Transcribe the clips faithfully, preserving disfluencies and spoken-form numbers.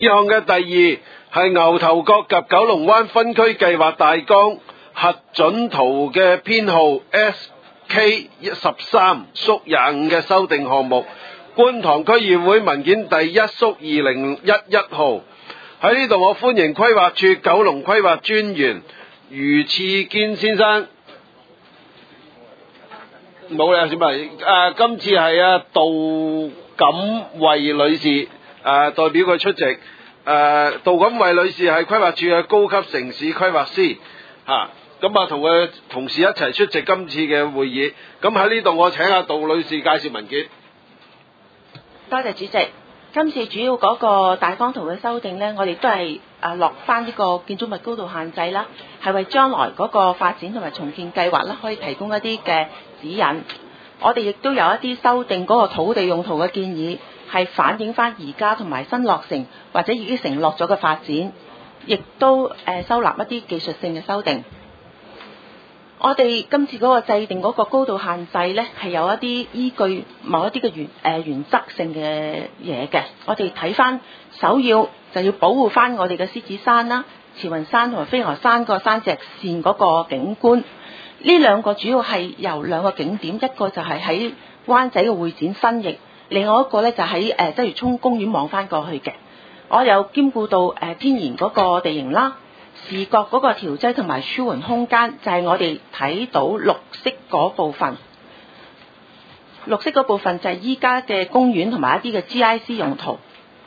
項嘅第二係牛頭角及九龍灣分區計劃大綱核准圖嘅編號 S K 十三縮廿五嘅修訂項目，觀塘區議會文件第一縮二零一一號。喺呢度我歡迎規劃處九龍規劃專員余賜堅先生。冇啦，小朋友，誒，今次係啊杜錦惠女士誒、呃、代表佢出席。誒、呃，杜錦惠女士係規劃處嘅高級城市規劃師嚇，咁啊同佢同事一齊出席今次嘅會議。咁喺呢度我請阿杜女士介紹文件。 多謝主席。今次主要嗰個大綱圖嘅修訂呢，我哋都係誒落翻呢個建築物高度限制啦，係為將來嗰個發展同埋重建計劃啦，可以提供一啲嘅指引。我哋亦都有一啲修訂嗰個土地用途嘅建議，係反映翻而家同埋新落成或者已經承諾咗嘅發展，亦都誒收納一啲技術性嘅修訂。我哋今次嗰個制定嗰個高度限制呢，係有一啲依據某一啲嘅原誒、呃、原則性嘅嘢嘅。我哋睇翻首要就要保護翻我哋嘅獅子山啦、慈雲山同埋飛鵝山個山脊線嗰個景觀。呢兩個主要係由兩個景點，一個就係喺灣仔嘅會展新翼，另外一個呢就喺誒鰂魚涌公園望翻過去嘅。我有兼顧到誒、呃、天然嗰個地形啦。視覺嗰個調劑同埋舒緩空間，就係我哋睇到綠色嗰部分。綠色嗰部分就係依家嘅公園同埋一啲嘅 G I C 用途。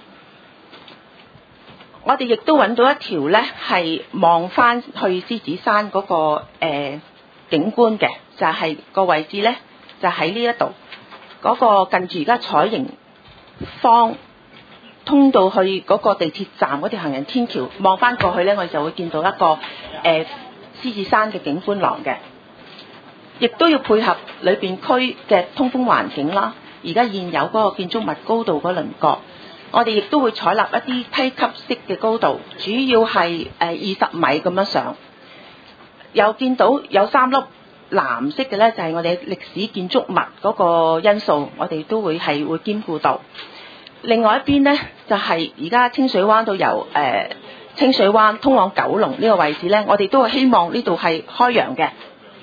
我哋亦都揾到一條呢係望翻去獅子山嗰、嗰個、呃、景觀嘅，就係、是、個位置呢，就喺呢一度嗰個近住而家彩盈坊。通到去嗰個地鐵站嗰條行人天橋，望翻過去呢，我哋就會見到一個誒、呃、獅子山嘅景觀廊嘅，亦都要配合裏邊區嘅通風環境啦。而家現有嗰個建築物高度嗰輪廓，我哋亦都會採納一啲梯級式嘅高度，主要係誒二十米咁樣上。又見到有三粒藍色嘅呢，就係、是、我哋歷史建築物嗰個因素，我哋都會係會兼顧到。另外一邊呢，就係而家清水灣到由誒、呃、清水灣通往九龍呢個位置呢，我哋都係希望呢度係開揚嘅。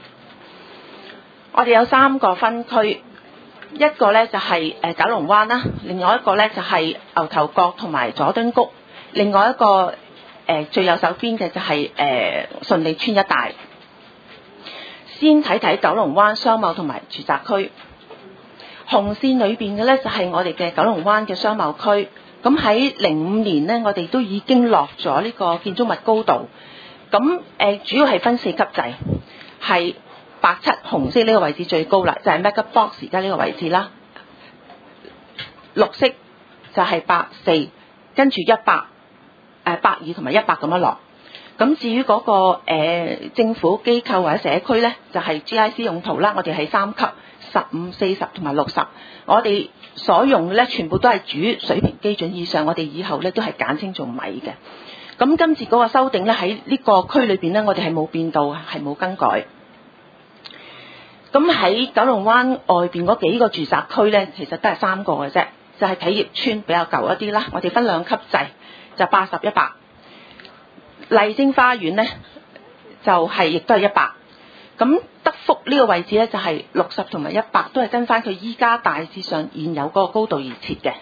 我哋有三個分區，一個呢就係、是、誒、呃、九龍灣啦，另外一個呢就係、是、牛頭角同埋佐敦谷，另外一個誒、呃、最右手邊嘅就係、是、誒、呃、順利村一帶。先睇睇九龍灣商貿同埋住宅區。紅線裏邊嘅呢，就係我哋嘅九龍灣嘅商貿區，咁喺零五年呢，我哋都已經落咗呢個建築物高度，咁誒、呃、主要係分四級制，係白七紅色呢個位置最高啦，就係、是、Mega Box 而家呢個位置啦，綠色就係百四，跟住一百誒百二同埋一百咁樣落。咁至於嗰、那個、呃、政府機構或者社區呢，就係、是、G I C 用途啦，我哋係三級。十五、四十同埋六十，我哋所用嘅咧全部都係主水平基準以上，我哋以後咧都係簡稱做米嘅。咁今次嗰個修訂咧喺呢個區裏邊咧，我哋係冇變到，係冇更改。咁喺九龍灣外邊嗰幾個住宅區咧，其實都係三個嘅啫，就係、是、啟業邨比較舊一啲啦。我哋分兩級制，就八十、一百。麗晶花園咧就係、是、亦都係一百。咁德福呢個位置咧就係六十同埋一百，都係跟翻佢依家大致上現有嗰個高度而設嘅。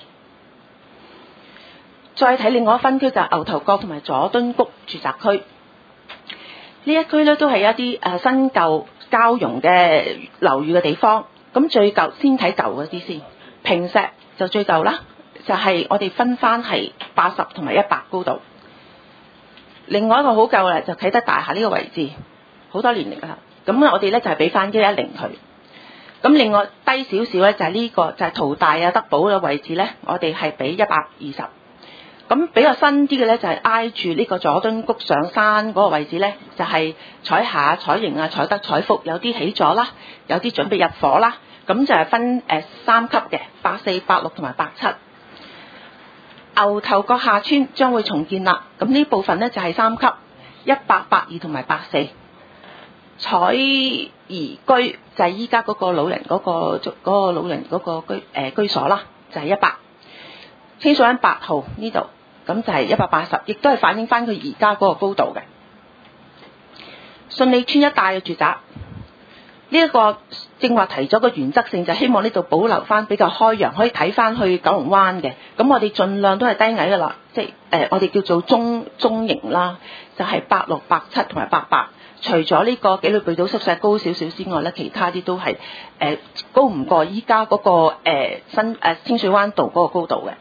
再睇另外一分區就係牛頭角同埋佐敦谷住宅區，呢一區咧都係一啲誒新舊交融嘅樓宇嘅地方。咁最舊先睇舊嗰啲先，平石就最舊啦，就係、是、我哋分翻係八十同埋一百高度。另外一個好舊啦，就啟德大廈呢個位置，好多年嚟啦。咁我哋咧就係俾翻一一零佢。咁另外低少少咧就係呢、這個就係、是、淘大啊德寶嘅位置咧，我哋係俾一百二十。咁比較新啲嘅咧就係、是、挨住呢個佐敦谷上山嗰個位置咧，就係、是、彩霞、彩盈啊、彩德、彩福有啲起咗啦，有啲準備入伙啦。咁就係分誒、呃、三級嘅，八四、八六同埋八七。牛頭角下村將會重建啦。咁呢部分咧就係、是、三級，一百、八二同埋八四。彩怡居就係依家嗰個老人嗰、那個嗰、那個老人嗰個居誒、呃、居所啦，就係一百。清水灣八號呢度咁就係一百八十，亦都係反映翻佢而家嗰個高度嘅。順利村一帶嘅住宅，呢、這、一個正話提咗個原則性，就希望呢度保留翻比較開揚，可以睇翻去九龍灣嘅。咁我哋盡量都係低矮噶啦，即係誒、呃、我哋叫做中中型啦，就係八六、八七同埋八八。除咗呢個紀律部隊宿舍高少少之外咧，其他啲都係誒、呃、高唔過依家嗰個、呃、新誒、呃、清水灣道嗰個高度嘅。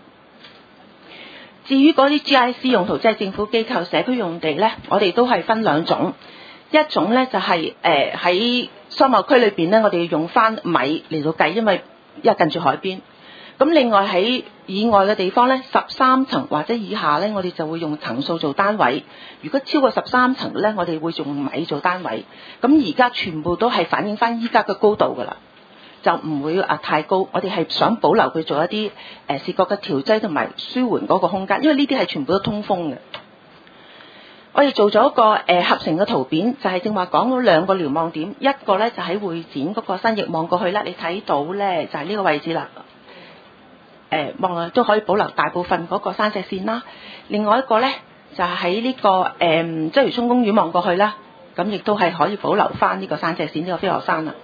至於嗰啲 G I C 用途，即係政府機構社區用地咧，我哋都係分兩種，一種咧就係誒喺商貿區裏邊咧，我哋要用翻米嚟到計，因為因為近住海邊。咁另外喺以外嘅地方咧，十三層或者以下咧，我哋就會用層數做單位。如果超過十三層咧，我哋會用米做單位。咁而家全部都係反映翻依家嘅高度噶啦，就唔會啊太高。我哋係想保留佢做一啲誒、呃、視覺嘅調劑同埋舒緩嗰個空間，因為呢啲係全部都通風嘅。我哋做咗一個誒、呃、合成嘅圖片，就係正話講到兩個瞭望點，一個咧就喺會展嗰個新翼望過去啦，你睇到咧就係、是、呢個位置啦。誒望落都可以保留大部分嗰個山脊線啦。另外一個咧就係喺呢個誒鰂魚涌公園望過去啦，咁亦都係可以保留翻呢個山脊線呢、這個飛鵝山啦。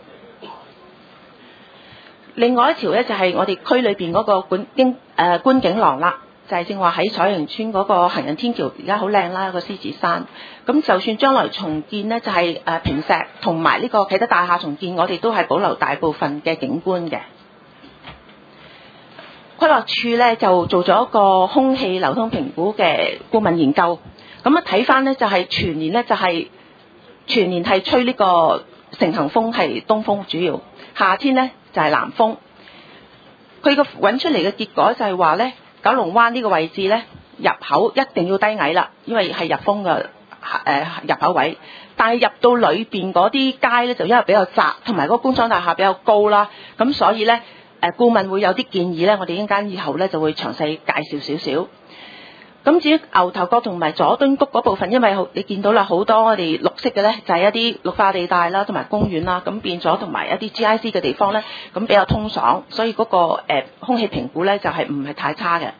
另外一條咧就係、是、我哋區裏邊嗰個觀景誒觀景廊啦，就係、是、正話喺彩盈村嗰個行人天橋，而家好靚啦，個獅子山。咁就算將來重建呢，就係、是、誒坪石同埋呢個啟德大廈重建，我哋都係保留大部分嘅景觀嘅。規劃處咧就做咗一個空氣流通評估嘅顧問研究，咁啊睇翻咧就係全年咧就係全年係吹呢個成行風係東風主要，夏天咧就係南風。佢個揾出嚟嘅結果就係話咧，九龍灣呢個位置咧入口一定要低矮啦，因為係入風嘅誒入口位。但係入到裏邊嗰啲街咧就因為比較窄，同埋嗰個工廠大廈比較高啦，咁所以咧。誒顧問會有啲建議咧，我哋一陣間以後咧就會詳細介紹少少。咁至於牛頭角同埋佐敦谷嗰部分，因為你見到啦，好多我哋綠色嘅咧就係、是、一啲綠化地帶啦，同埋公園啦，咁變咗同埋一啲 G I C 嘅地方咧，咁比較通爽，所以嗰、那個誒、呃、空氣評估咧就係唔係太差嘅。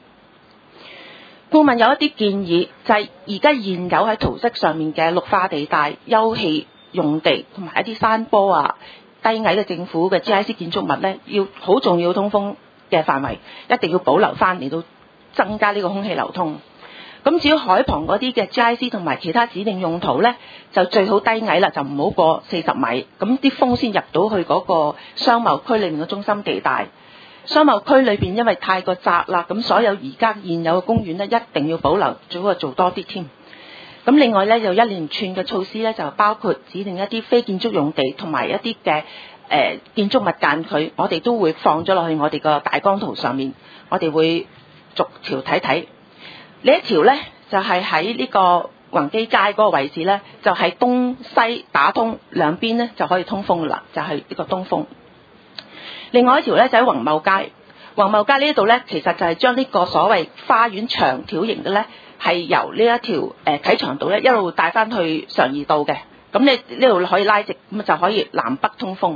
顧問有一啲建議，就係而家現有喺圖則上面嘅綠化地帶、休憩用地同埋一啲山坡啊。低矮嘅政府嘅 G I C 建築物咧，要好重要通風嘅範圍，一定要保留翻嚟到增加呢個空氣流通。咁至於海旁嗰啲嘅 G I C 同埋其他指定用途咧，就最好低矮啦，就唔好過四十米，咁啲風先入到去嗰個商貿區裏面嘅中心地帶。商貿區裏邊因為太過窄啦，咁所有而家現有嘅公園咧一定要保留，最好係做多啲添。咁另外咧，有一連串嘅措施咧，就包括指定一啲非建築用地同埋一啲嘅誒建築物間距，我哋都會放咗落去我哋個大綱圖上面，我哋會逐條睇睇。呢一條咧就係喺呢個宏基街嗰個位置咧，就係、是、東西打通兩邊咧就可以通風噶啦，就係、是、呢個東風。另外一條咧就喺宏茂街，宏茂街呢度咧其實就係將呢個所謂花園長條形嘅咧。係由呢一條誒、呃、啟祥道咧一路帶翻去常怡道嘅，咁你呢度可以拉直，咁就可以南北通風。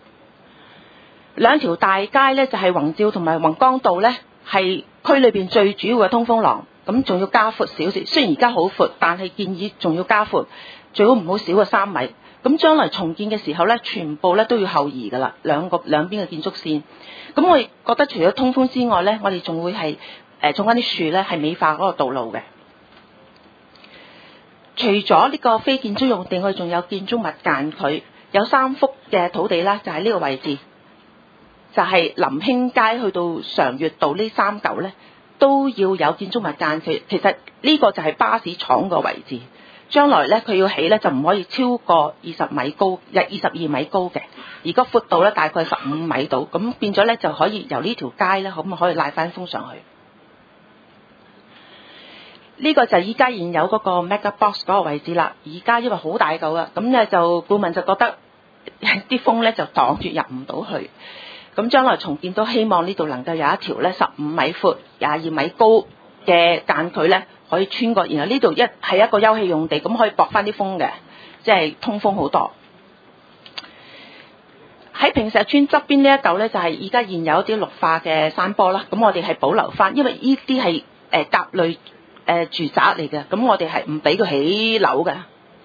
兩條大街咧就係、是、宏照同埋宏江道咧，係區裏邊最主要嘅通風廊，咁仲要加闊少少。雖然而家好闊，但係建議仲要加闊，最好唔好少過三米。咁將來重建嘅時候咧，全部咧都要後移噶啦，兩個兩邊嘅建築線。咁我哋覺得除咗通風之外咧，我哋仲會係。誒種翻啲樹咧，係美化嗰個道路嘅。除咗呢個非建築用地，我哋仲有建築物間距，有三幅嘅土地啦，就喺呢個位置，就係、是、林興街去到常悅道呢三嚿咧，都要有建築物間距。其實呢個就係巴士廠個位置，將來咧佢要起咧就唔可以超過二十米高，日二十二米高嘅，而個闊度咧大概十五米度，咁變咗咧就可以由呢條街咧，咁可以拉翻風上去。呢個就係依家現有嗰個 mega box 嗰個位置啦。而家因為好大嚿啊，咁咧就顧問就覺得啲風咧就擋住入唔到去。咁將來重建都希望呢度能夠有一條咧十五米闊、廿二米高嘅間距咧，可以穿過。然後呢度一係一個休憩用地，咁可以駁翻啲風嘅，即係通風好多。喺坪石村側邊呢一嚿咧，就係而家現有一啲綠化嘅山坡啦。咁我哋係保留翻，因為呢啲係誒甲類誒、呃、住宅嚟嘅，咁我哋係唔俾佢起樓嘅。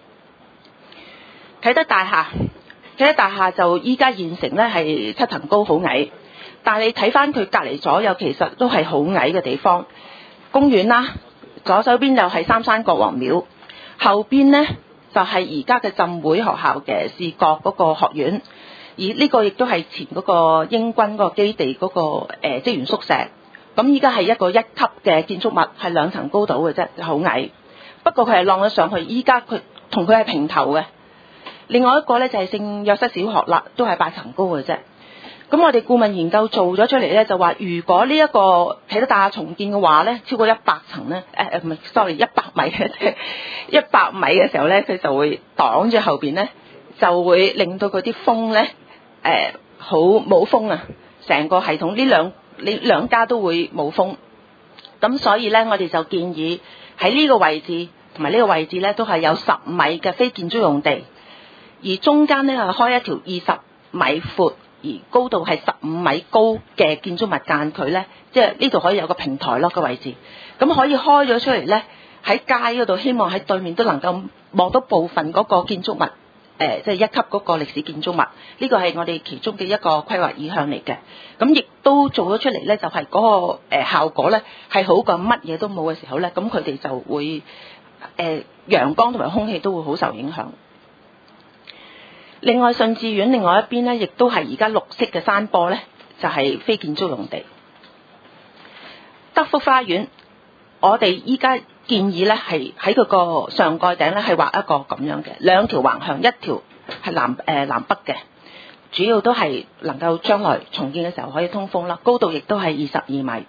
啟德大廈，啟德大廈就依家現成咧係七層高，好矮。但係你睇翻佢隔離左右，其實都係好矮嘅地方。公園啦，左手邊就係三山國王廟，後邊呢就係而家嘅浸會學校嘅視覺嗰個學院，而呢個亦都係前嗰個英軍嗰個基地嗰、嗰個誒、呃、職員宿舍。咁依家係一個一級嘅建築物，係兩層高度嘅啫，好矮。不過佢係晾咗上去，依家佢同佢係平頭嘅。另外一個呢，就係聖約瑟小學啦，都係八層高嘅啫。咁我哋顧問研究做咗出嚟咧，就話如果呢一個啟德大廈重建嘅話咧，超過一百層咧，誒誒唔係，sorry，一百米嘅，一百米嘅時候咧，佢就會擋住後邊咧，就會令到嗰啲風咧，誒好冇風啊！成個系統呢兩呢兩家都會冇風。咁所以咧，我哋就建議喺呢個位置同埋呢個位置咧，都係有十米嘅非建築用地，而中間咧係開一條二十米闊，而高度係十五米高嘅建築物間距咧，即係呢度可以有個平台咯個位置，咁可以開咗出嚟咧，喺街嗰度，希望喺對面都能夠望到部分嗰個建築物，誒、呃，即係一級嗰個歷史建築物，呢個係我哋其中嘅一個規劃意向嚟嘅。咁亦都做咗出嚟咧，就係、是、嗰、那個、呃、效果咧，係好過乜嘢都冇嘅時候咧，咁佢哋就會誒、呃、陽光同埋空氣都會好受影響。另外順治苑另外一邊咧，亦都係而家綠色嘅山坡咧，就係、是、非建築用地。德福花園，我哋依家建議咧係喺佢個上蓋頂咧係畫一個咁樣嘅兩條橫向，一條係南誒、呃、南北嘅，主要都係能夠將來重建嘅時候可以通風啦。高度亦都係二十二米。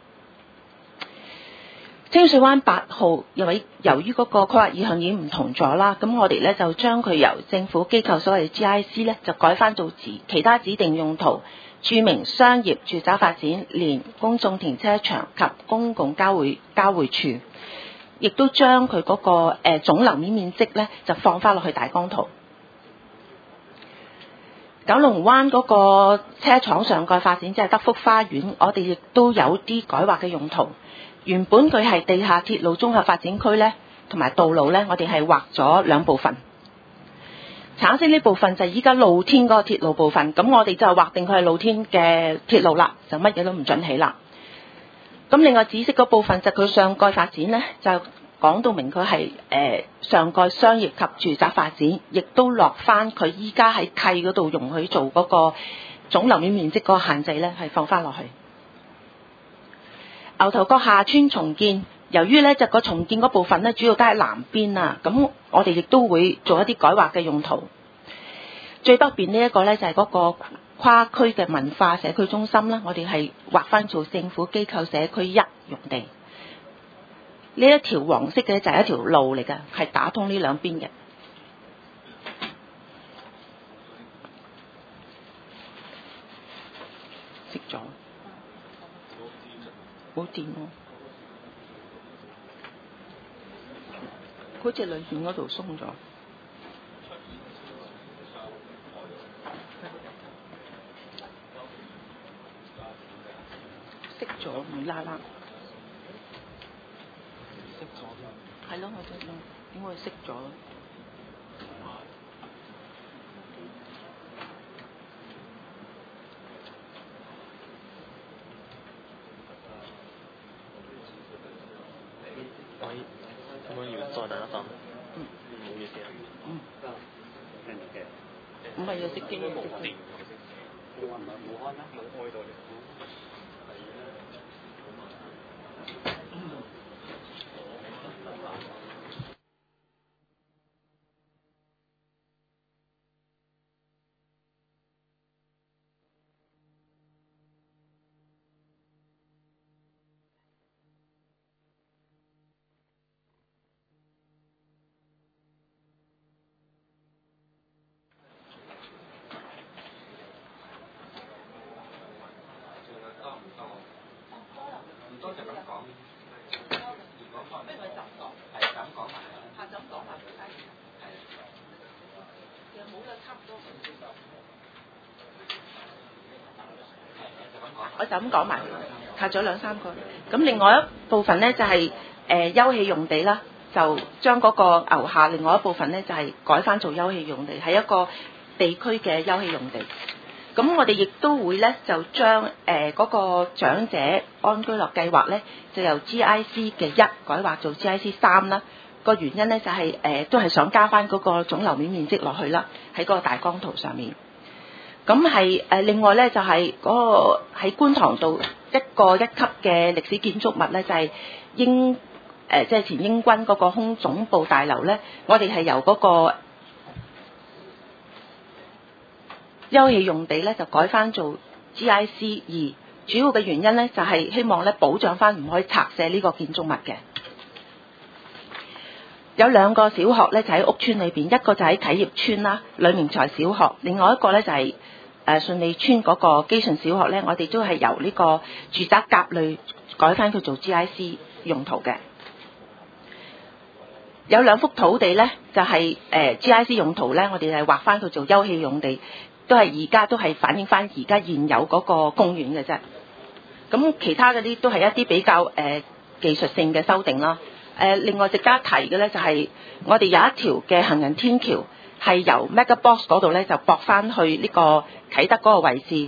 清水灣八號因為由於嗰個規劃意向已經唔同咗啦，咁我哋咧就將佢由政府機構所謂 G I C 咧就改翻做指其他指定用途，注明商業住宅發展連公眾停車場及公共交匯交匯處，亦都將佢嗰、那個誒、呃、總樓面面積咧就放翻落去大綱圖。九龍灣嗰個車廠上蓋發展即係德福花園，我哋亦都有啲改劃嘅用途。原本佢係地下鐵路綜合發展區咧，同埋道路咧，我哋係劃咗兩部分。橙色呢部分就係依家露天嗰個鐵路部分，咁我哋就劃定佢係露天嘅鐵路啦，就乜嘢都唔準起啦。咁另外紫色嗰部分就佢上蓋發展咧，就講到明佢係誒上蓋商業及住宅發展，亦都落翻佢依家喺契嗰度容許做嗰個總樓面面積嗰個限制咧，係放翻落去。牛頭角下村重建，由於咧就個重建嗰部分咧主要都喺南邊啊，咁我哋亦都會做一啲改劃嘅用途。最北邊呢一個咧就係嗰個跨區嘅文化社區中心啦，我哋係劃翻做政府機構社區一用地。呢一條黃色嘅就係一條路嚟㗎，係打通呢兩邊嘅。熄咗。冇電喎，嗰隻裏面嗰度鬆咗，熄咗唔啦啦，熄咗，係咯，我就諗點會熄咗？ 咁樣要再等一等。 嗯。 唔好意思啊。 嗯。唔係啊，熄機啊，熄機。 冇開咩？冇開到嚟。 我就咁講埋，拆咗兩三個。咁另外一部分咧就係、是、誒、呃、休憩用地啦，就將嗰個牛下另外一部分咧就係、是、改翻做休憩用地，係一個地區嘅休憩用地。咁我哋亦都會咧就將誒嗰個長者安居樂計劃咧，就由 G I C 嘅一改劃做 G I C 三啦。個原因咧就係、是、誒、呃、都係想加翻嗰個總樓面面積落去啦，喺嗰個大綱圖上面。咁係誒另外咧就係、是、嗰個喺觀塘道一個一級嘅歷史建築物咧，就係、是、英誒即係前英軍嗰個空總部大樓咧，我哋係由嗰、那個休憩用地咧就改翻做 G I C 二，主要嘅原因咧就係、是、希望咧保障翻唔可以拆卸呢個建築物嘅。有兩個小學咧就喺屋邨裏邊，一個就喺啟業邨啦，呂明才小學，另外一個咧就係誒順利邨嗰個基順小學咧，我哋都係由呢個住宅甲類改翻佢做 G I C 用途嘅。有兩幅土地咧就係、是、誒、呃、G I C 用途咧，我哋係劃翻佢做休憩用地，都係而家都係反映翻而家現有嗰個公園嘅啫。咁其他嗰啲都係一啲比較誒、呃、技術性嘅修訂啦。誒、呃、另外值得一提嘅咧就係、是、我哋有一條嘅行人天橋係由 Mega Box 嗰度咧就駁翻去呢個啟德嗰個位置。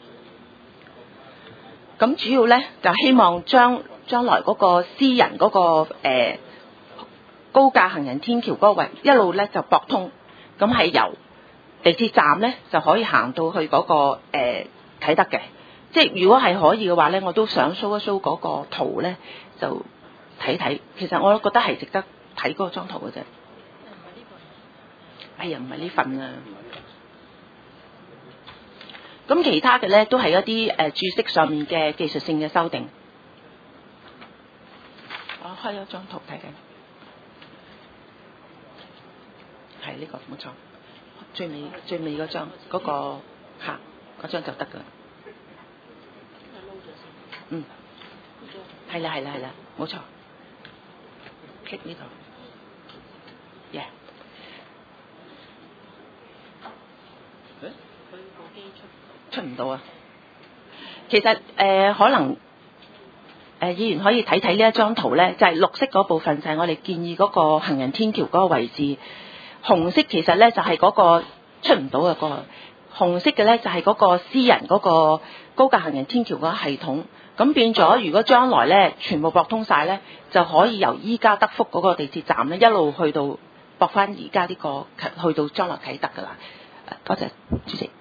咁主要咧就希望將將來嗰個私人嗰、那個、呃、高架行人天橋嗰個位一路咧就駁通，咁係由地鐵站咧就可以行到去嗰、那個誒、呃、啟德嘅。即係如果係可以嘅話咧，我都想 show 一 show 嗰個圖咧就。睇睇，其實我覺得係值得睇嗰張圖嘅啫。哎呀，唔係呢份啊。咁其他嘅咧都係一啲誒、呃、注釋上面嘅技術性嘅修訂。我開咗張圖睇緊，係呢、這個冇錯，最尾最尾嗰張嗰、那個嚇嗰張就得㗎啦。嗯，係啦係啦係啦，冇錯。click 呢度 ，yeah。佢部機出出唔到啊！其實誒、呃、可能誒、呃、議員可以睇睇呢一張圖咧，就係、是、綠色嗰部分就係我哋建議嗰個行人天橋嗰個位置，紅色其實咧就係、是、嗰個出唔到嘅嗰個，紅色嘅咧就係、是、嗰個私人嗰個高架行人天橋嗰個系統。咁變咗，如果將來咧全部駁通晒咧，就可以由依家德福嗰個地鐵站咧一路去到駁翻而家呢個去到將來啟德㗎啦。多謝主席。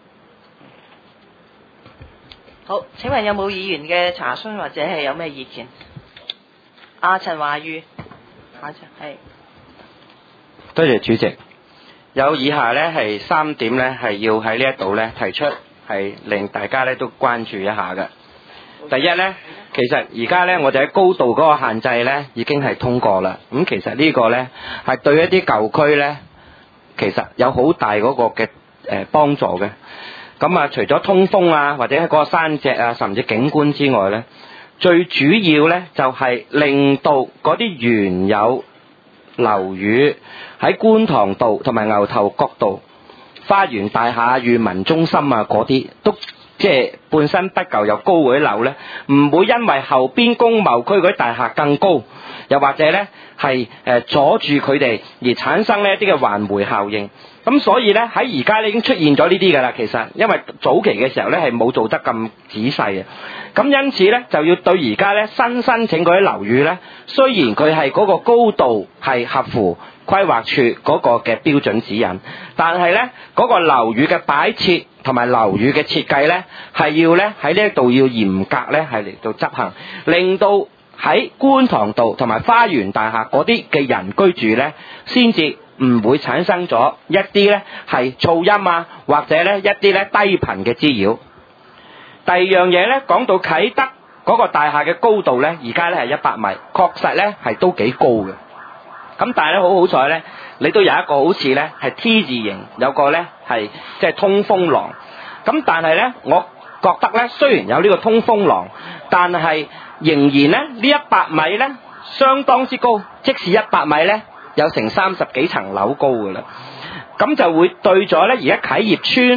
好，請問有冇議員嘅查詢或者係有咩意見？阿陳華宇，下一係。 多謝主席。有以下咧係三點咧係要喺呢一度咧提出，係令大家咧都關注一下嘅。第一呢，其實而家呢，我哋喺高度嗰個限制呢已經係通過啦。咁其實呢個呢，係對一啲舊區呢，其實有好大嗰個嘅誒幫助嘅。咁啊，除咗通風啊，或者嗰個山脊啊，甚至景觀之外呢，最主要呢，就係令到嗰啲原有樓宇喺觀塘道同埋牛頭角道、花園大廈、裕民中心啊嗰啲都。即係本身不夠又高嗰啲樓咧，唔會因為後邊工貿區嗰啲大廈更高，又或者咧係誒阻住佢哋而產生呢一啲嘅環迴效應。咁所以咧喺而家咧已經出現咗呢啲㗎啦。其實因為早期嘅時候咧係冇做得咁仔細嘅，咁因此咧就要對而家咧新申請嗰啲樓宇咧，雖然佢係嗰個高度係合乎規劃處嗰個嘅標準指引，但係咧嗰個樓宇嘅擺設同埋樓宇嘅設計咧，係要咧喺呢一度要嚴格咧係嚟到執行，令到喺觀塘道同埋花園大廈嗰啲嘅人居住咧，先至唔會產生咗一啲咧係噪音啊，或者咧一啲咧低頻嘅滋擾。第二樣嘢咧，講到啟德嗰個大廈嘅高度咧，而家咧係一百米，確實咧係都幾高嘅。咁但係咧好好彩咧，你都有一個好似咧係 T 字形，有個咧係即係通風廊。咁但係咧，我覺得咧，雖然有呢個通風廊，但係仍然咧呢一百米咧相當之高，即使一百米咧有成三十幾層樓高㗎啦。咁就會對咗咧而家啟業邨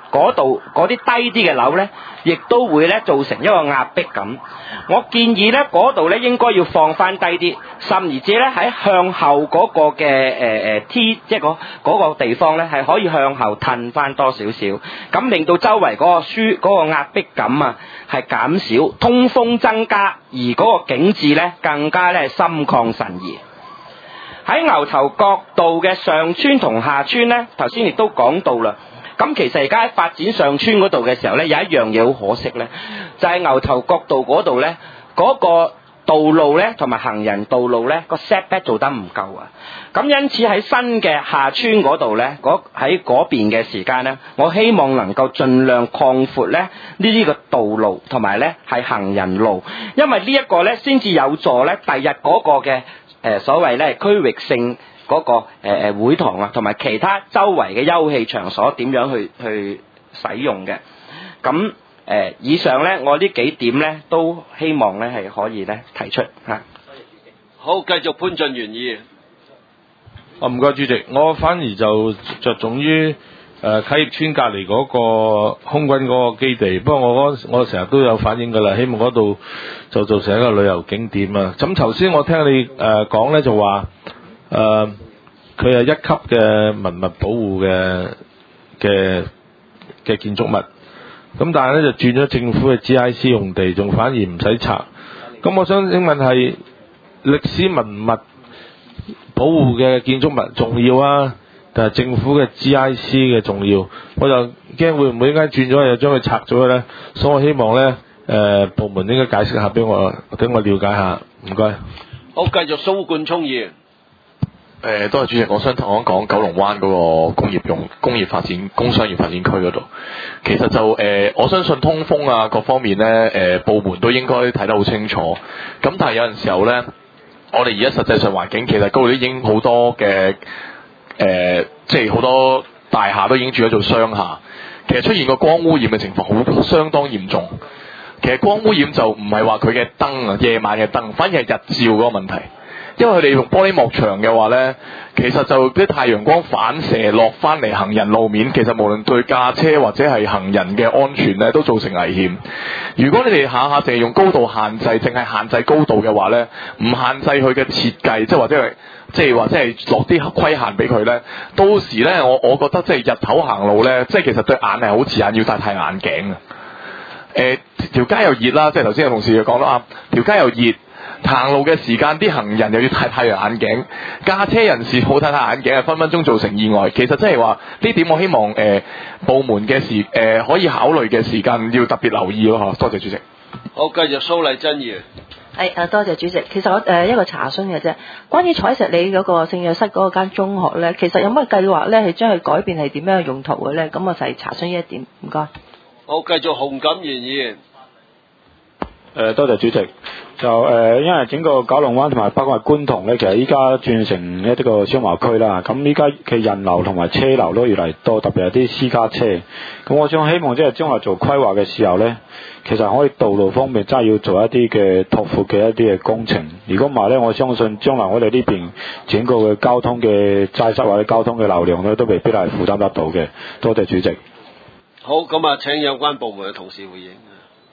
嗰度嗰啲低啲嘅樓咧，亦都會咧造成一個壓迫感。我建議咧嗰度咧應該要放翻低啲，甚至咧喺向後嗰個嘅誒誒 T， 即係嗰嗰個地方咧係可以向後褪翻多少少，咁令到周圍嗰個舒嗰個壓迫感啊係減少，通風增加，而嗰個景緻咧更加咧心曠神怡。喺牛頭角道嘅上村同下村咧，頭先亦都講到啦。咁其實而家喺發展上村嗰度嘅時候咧，有一樣嘢好可惜咧，就係牛頭角道嗰度咧，嗰個道路咧同埋行人道路咧個 setback 做得唔夠啊。咁因此喺新嘅下村嗰度咧，嗰喺嗰邊嘅時間咧，我希望能夠盡量擴闊咧呢啲個道路同埋咧係行人路，因為呢一個咧先至有助咧第日嗰個嘅誒所謂咧區域性嗰個誒誒會堂啊，同埋其他周圍嘅休憩場所點樣去去使用嘅。咁誒以上咧，我呢幾點咧都希望咧係可以咧提出嚇。 好，繼續潘俊源議員。 啊，唔該主席，我反而就着重於誒啟業村隔離嗰個空軍嗰個基地，不過我嗰我成日都有反映㗎啦，希望嗰度就做成一個旅遊景點啊。咁頭先我聽你誒講咧就話誒佢係一級嘅文物保護嘅嘅嘅建築物，咁但係咧就轉咗政府嘅 G I C 用地，仲反而唔使拆。咁我想請問係歷史文物保護嘅建築物重要啊，定係政府嘅 G I C 嘅重要？我就驚會唔會應該轉咗又將佢拆咗咧，所以我希望咧誒、呃、部門應該解釋下俾我，等我了解下。唔該。 好，繼續蘇冠聰議員。 誒、呃，多謝主席，我想同我講九龍灣嗰個工業用工業發展、工商業發展區嗰度，其實就誒、呃，我相信通風啊各方面咧，誒、呃、部門都應該睇得好清楚。咁但係有陣時候咧，我哋而家實際上環境其實嗰度已經好多嘅誒、呃，即係好多大廈都已經住咗做商廈，其實出現個光污染嘅情況好相當嚴重。其實光污染就唔係話佢嘅燈啊，夜晚嘅燈，反而係日照嗰個問題。因為佢哋用玻璃幕牆嘅話呢，其實就啲太陽光反射落翻嚟行人路面，其實無論對駕車或者係行人嘅安全呢，都造成危險。如果你哋下下淨係用高度限制，淨係限制高度嘅話呢，唔限制佢嘅設計，即係或者係即係或者係落啲規限俾佢呢，到時呢，我我覺得即係日頭行路呢，即係其實對眼係好刺眼，要戴太陽眼鏡啊。誒，條街又熱啦，即係頭先有同事講啦，條街又熱。行路嘅時間，啲行人又要戴太陽眼鏡，駕車人士冇戴太陽眼鏡，係分分鐘造成意外。其實即係話呢點，我希望誒、呃、部門嘅時誒、呃、可以考慮嘅時間要特別留意咯。嗬，多謝主席。 好，繼續蘇麗珍議員。 係啊，多謝主席。其實我誒、呃、一個查詢嘅啫，關於彩石里嗰個聖約瑟嗰間中學咧，其實有乜計劃咧係將佢改變係點樣嘅用途嘅咧？咁我就係查詢呢一點。唔該。 好，繼續洪錦元議員。 誒、呃，多謝主席。就誒、呃，因為整個九龍灣同埋包括觀塘咧，其實依家轉成一啲個商貿區啦。咁依家嘅人流同埋車流都越嚟越多，特別係啲私家車。咁我想希望即係將來做規劃嘅時候咧，其實可以道路方面真係要做一啲嘅拓闊嘅一啲嘅工程。如果唔係咧，我相信將來我哋呢邊整個嘅交通嘅擠塞或者交通嘅流量咧，都未必係負擔得到嘅。多謝主席。 好，咁啊，請有關部門嘅同事回應。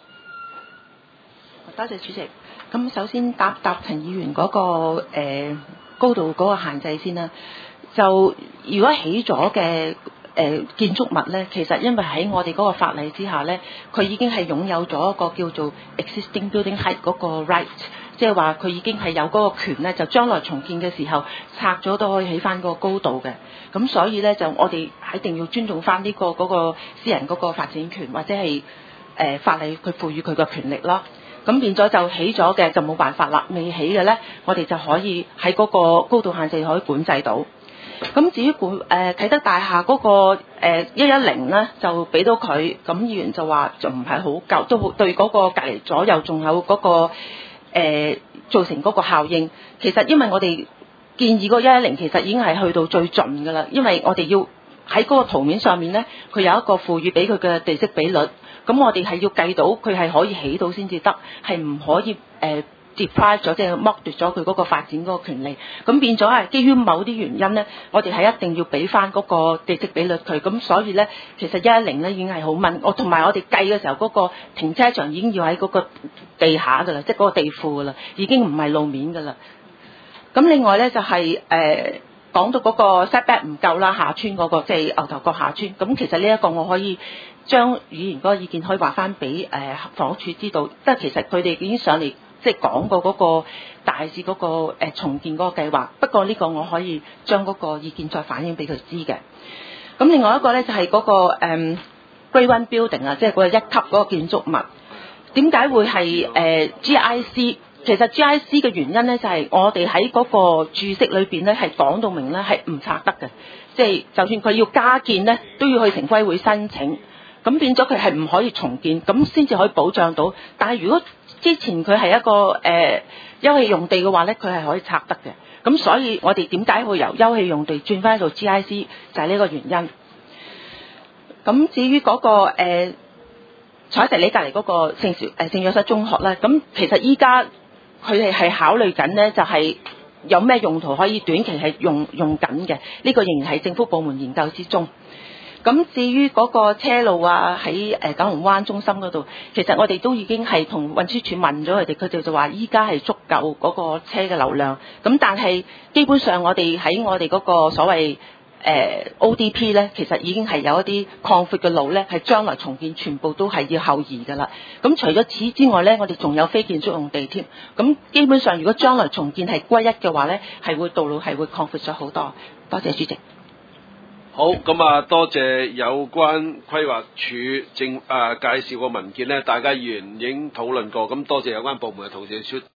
多謝主席。咁首先答答陳議員嗰、嗰個、呃、高度嗰個限制先啦。就如果起咗嘅誒建築物咧，其實因為喺我哋嗰個法例之下咧，佢已經係擁有咗一個叫做 existing building height 嗰個 right， 即係話佢已經係有嗰個權咧，就將來重建嘅時候拆咗都可以起翻嗰個高度嘅。咁所以咧就我哋一定要尊重翻呢、呢個嗰、嗰個私人嗰個發展權或者係誒、呃、法例佢賦予佢嘅權力咯。咁變咗就起咗嘅就冇辦法啦，未起嘅咧，我哋就可以喺嗰個高度限制可以管制到。咁至於管誒、呃、啟德大廈嗰、那個一一零咧，就俾到佢，咁議員就話就唔係好夠，都好對嗰個隔離左右仲有嗰、那個誒、呃、造成嗰個效應。其實因為我哋建議嗰一一零其實已經係去到最盡㗎啦，因為我哋要喺嗰個圖面上面咧，佢有一個賦予俾佢嘅地積比率。咁我哋係要計到佢係可以起到先至得，係唔可以誒、呃、 deprive 咗，即係剝奪咗佢嗰個發展嗰個權利。咁變咗係基於某啲原因咧，我哋係一定要俾翻嗰個地積比率佢。咁所以咧，其實一一零咧已經係好問我，同埋我哋計嘅時候嗰個停車場已經要喺嗰個地下㗎啦，即係嗰個地庫㗎啦，已經唔係路面㗎啦。咁另外咧就係、是、誒。呃講到嗰個 setback 唔夠啦，下村嗰、那個即係、就是、牛頭角下村，咁其實呢一個我可以將議員嗰個意見可以話翻俾誒房屋署知道，即係其實佢哋已經上嚟即係講過嗰個大致嗰、那個、呃、重建嗰個計劃，不過呢個我可以將嗰個意見再反映俾佢知嘅。咁另外一個咧就係、是、嗰、那個誒、嗯、Grade One Building 啊，即係嗰個一級嗰個建築物，點解會係誒、呃、G I C？其實 G I C 嘅原因咧，就係、是、我哋喺嗰個注釋裏邊咧，係講到明咧係唔拆得嘅，即、就、係、是、就算佢要加建咧，都要去城規會申請，咁變咗佢係唔可以重建，咁先至可以保障到。但係如果之前佢係一個誒、呃、休憩用地嘅話咧，佢係可以拆得嘅。咁所以我哋點解會由休憩用地轉翻做 G I C， 就係呢個原因。咁至於嗰、那個誒、呃、彩石里隔離嗰個聖小誒聖約瑟中學咧，咁其實依家佢哋係考慮緊呢，就係有咩用途可以短期係用用緊嘅，呢、這個仍然係政府部門研究之中。咁至於嗰個車路啊，喺誒九龍灣中心嗰度，其實我哋都已經係同運輸署問咗佢哋，佢哋就話依家係足夠嗰個車嘅流量。咁但係基本上我哋喺我哋嗰個所謂誒、呃、O D P 咧，其實已經係有一啲擴闊嘅路咧，係將來重建全部都係要後移㗎啦。咁除咗此之外咧，我哋仲有非建築用地添。咁基本上如果將來重建係歸一嘅話咧，係會道路係會擴闊咗好多。多謝主席。 好，咁啊，多謝有關規劃署政啊介紹個文件咧，大家議員已經討論過，咁多謝有關部門嘅同事出